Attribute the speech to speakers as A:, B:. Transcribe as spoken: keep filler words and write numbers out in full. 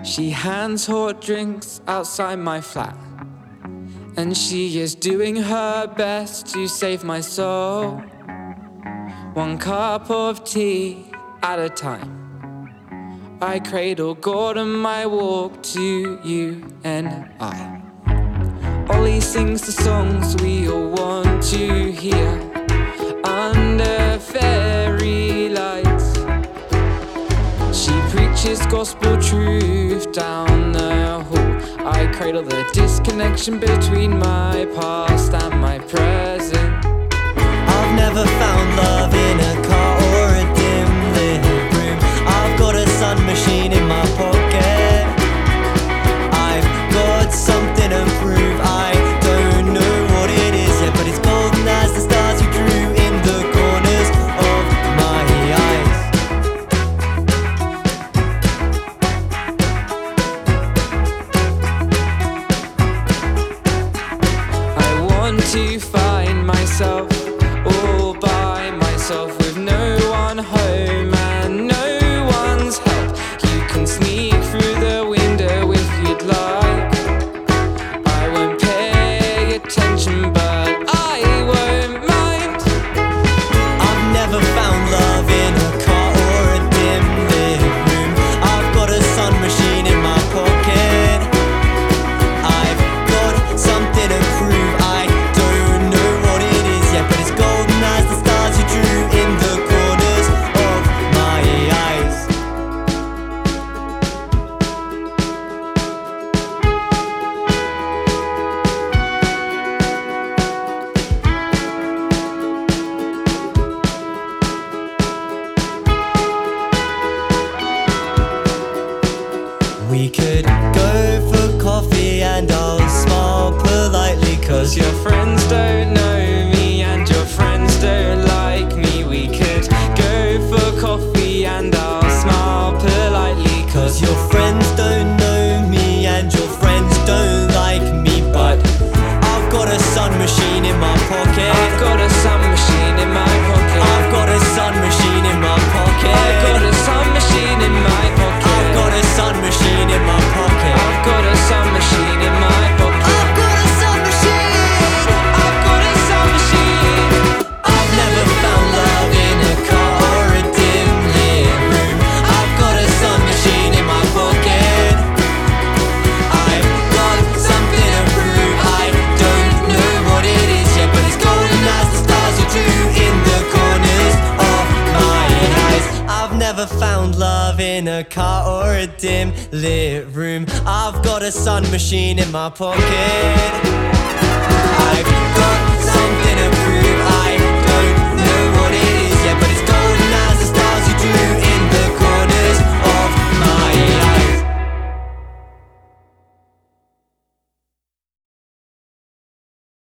A: She hands hot drinks outside my flat, and she is doing her best to save my soul, one cup of tea at a time. I cradle God on my walk to you and I. Ollie sings the songs we all want to hear under fairy lights. She preaches gospel truth down the hall. I cradle the disconnection between my past and my present.
B: I've never found love in a car or a dim lit room. I've got a sun machine in my pocket. I've got something to prove. I don't know what it is yet, but it's golden as the stars you drew in the corners of my eyes.
A: I want to find myself all by myself, with no one home and no one's help. You can sneak through the window if you'd like. I won't pay attention, but I won't mind.
B: I've never found love in a car or a dim lit room. I've got a sun machine in my pocket. I've got something to prove. I don't know what it is yet, but it's golden as the stars you drew in the corners of my eyes. We could go for coffee and I'll smile politely, cause
A: Your friends don't know me and your friends don't like me. We could go for coffee and I'll smile politely,
B: Cause your friends don't know me and your friends don't like me. But I've got a sun machine in my pocket.
A: I've got a sun machine in my pocket.
B: I've got a sun machine in my pocket.
A: I've got a sun machine in my pocket.
B: I've got a sun machine in my pocket.
A: I've got a sun machine in my pocket.
B: I've got a sun machine.
A: I've got a sun machine.
B: I've never found love in a car or a dim lit room. I've got a sun machine in my pocket. I've got something to prove. I don't know what it is yet, but it's golden as the stars you drew in the corners of my eyes. I've never found love in a car or a dim lit room. I've got a sun machine in my pocket.